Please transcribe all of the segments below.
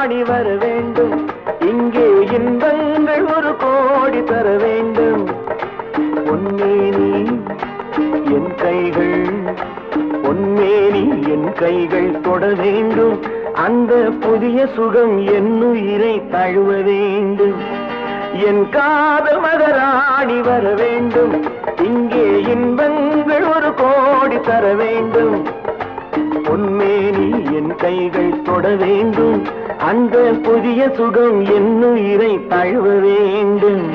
மதராணி வர வேண்டும், இங்கே இன்பங்கள் ஒரு கோடி தர வேண்டும். பொன்மேனி என் கைகள், பொன்மேனி என் கைகள் தொட வேண்டும், அந்த புதிய சுகம் என்னுயிரை தழுவ வேண்டும். என் காதல் மதராணி வர வேண்டும், இங்கே இன்பங்கள் ஒரு கோடி தர வேண்டும். பொன்மேனி என் கைகள் தொட வேண்டும், அந்த புதிய சுகம் என்னுயிரை தழுவ வேண்டும்.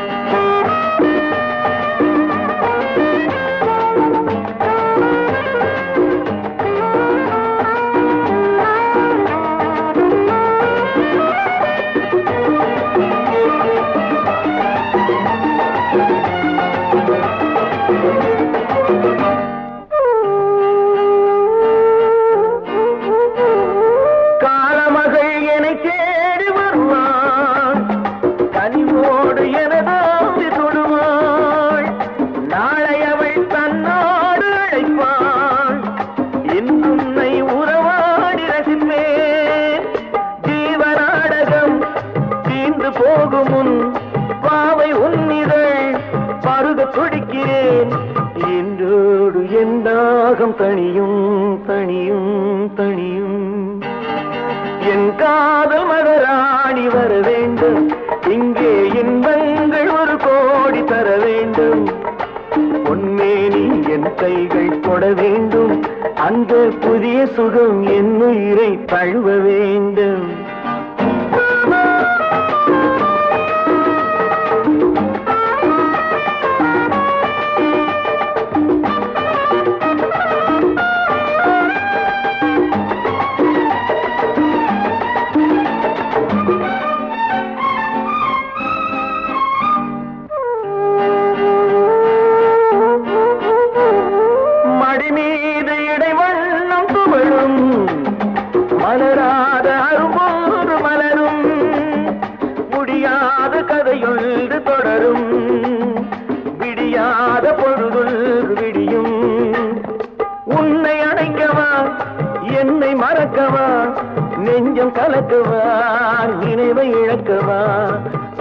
போகுமுன் பாவை உன்னிதழ் பருக துடிக்கிறேன், என்றோடு என் தாகம் தனியும் தனியும் தனியும். என் காதல் மதராணி வர வேண்டும், இங்கே இன்பங்கள் ஒரு கோடி தர வேண்டும். பொன்மேனி என் கைகள் தொட வேண்டும், அந்த புதிய சுகம் என்னுயிரை தழுவ வேண்டும். மலராத அரும்பொன்று மலரும், முடியாத கதையொன்று தொடரும், விடியாத பொழுதொன்று விடியும். உன்னை அடைக்கவா என்னை மறக்கவா, நெஞ்சம் கலக்கவா நினைவை இழக்கவா,